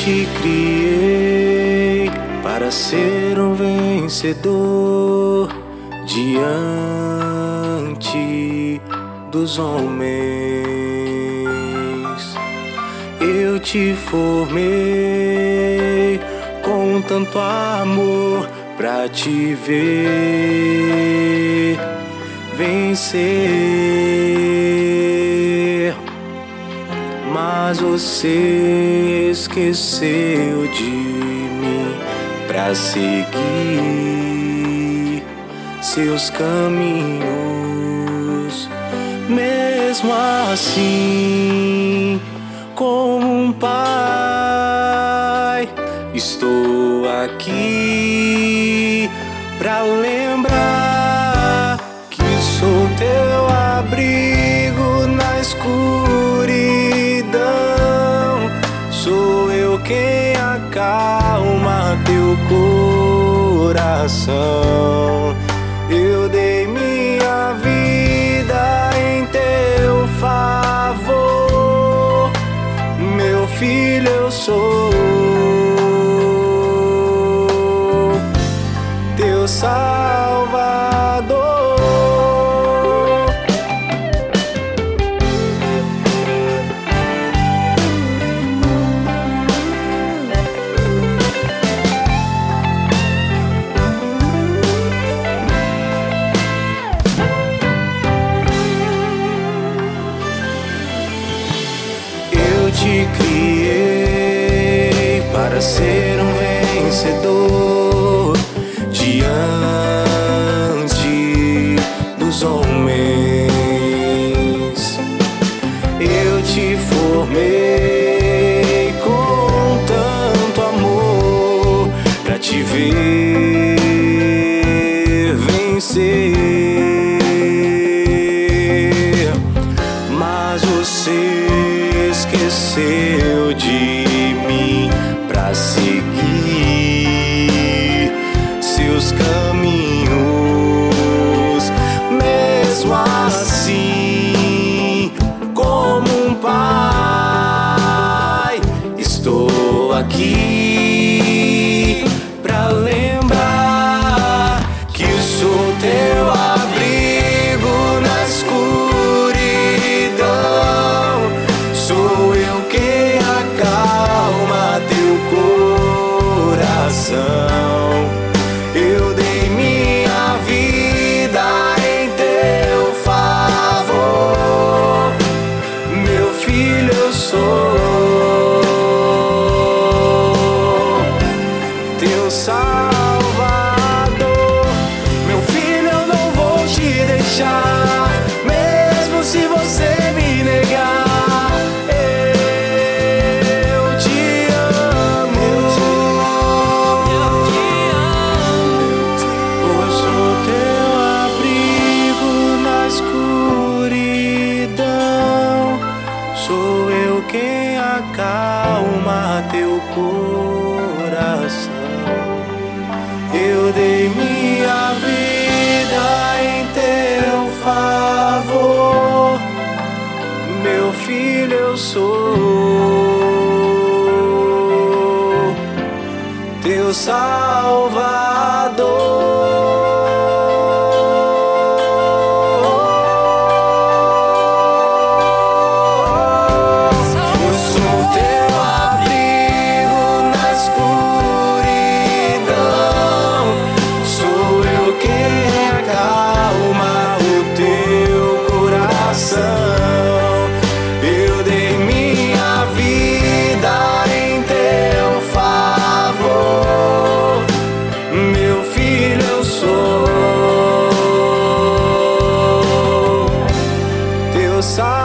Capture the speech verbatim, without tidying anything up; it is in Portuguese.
te criei para ser um vencedor diante dos homens. Eu te formei com tanto amor pra te ver vencer, mas você esqueceu de mim pra seguir seus caminhos. Mesmo assim, como um pai, estou aqui pra lembrar que sou teu abrigo na escuridão. Sou eu quem acalma teu coração. Eu dei minha vida em teu favor. Meu filho eu sou, teu Salvador. Eu te criei para ser um vencedor diante dos homens. Eu te formei com tanto amor pra te ver vencer, mas você esqueceu de mim pra seguir seus caminhos. Mesmo assim, como um pai, estou aqui pra lembrar que sou teu abrigo na escuridão. Sou eu quem acalma teu coração. Eu dei minha vida em teu favor. Meu filho eu sou, teu Salvador. Meu filho, eu não vou te deixar, mesmo se você me negar. Sou eu quem acalma teu coração. Eu dei minha vida em teu favor. Meu filho eu sou, teu Salvador. Eu dei minha vida em teu favor. Meu filho eu sou, teu Salvador.